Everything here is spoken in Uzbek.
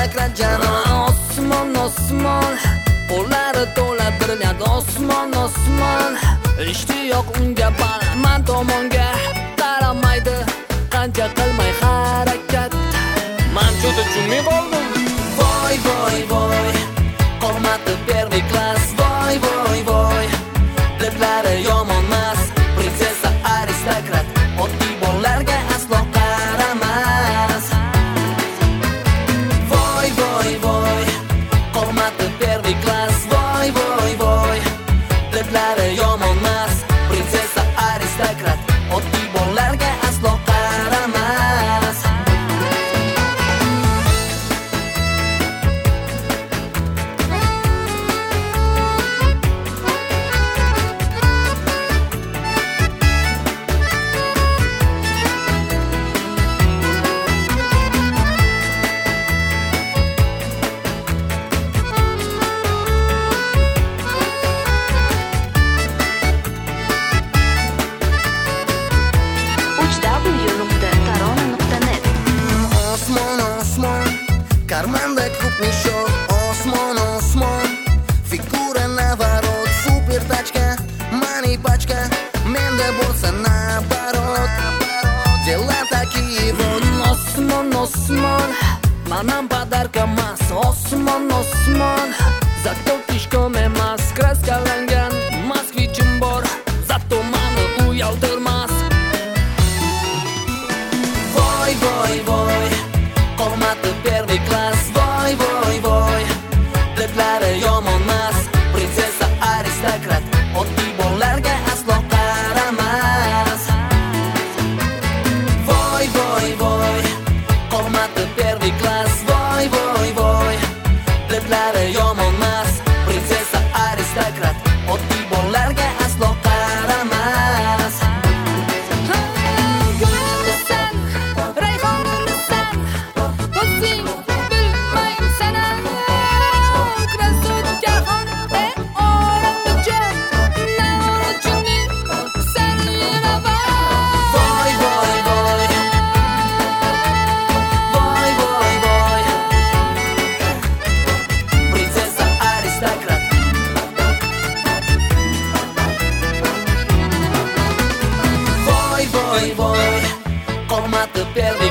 sakrat janon. Osmon osmon, qo'llari to'la brilliant. Osmon osmon, ishtiyoq unga baland tomonga qaramaydi, qancha qilmay harakat. Men juda tushunmay qoldim. Voy voy voy, qomati первый klass. Voy voy voy, liplari yomonmas, prinsessa aristokrat, oddiy bolalarga aslo qaramas. Voy voy voy, qomati первый klass. Voy voy voy, liplari yomonmas, prinsessa aristokrat, oddiy bolalarga aslo qaramas. Карманда клуб мешок. Осмон, осмон, фигура наворот. Супер тачка, мани пачка, менде bo'lsa наоборот. Дела такие вот. Osmon osmon, manam podarka emas. Osmon osmon, zato tishkom emas. Kraskalangan moskvichim bor, zato mani uyaltirmas. Voy voy voy, qomati первый klass. Voy voy voy, liplari yomonmas, prinsessa aristokrat, oddiy bolalarga aslo qaramas. Voy voy voy, qomati первый klass. Voy voy voy, liplari yomonmas, prinsessa aristokrat, oddiy bolalarga aslo qaramas. Voy voy, qomati первый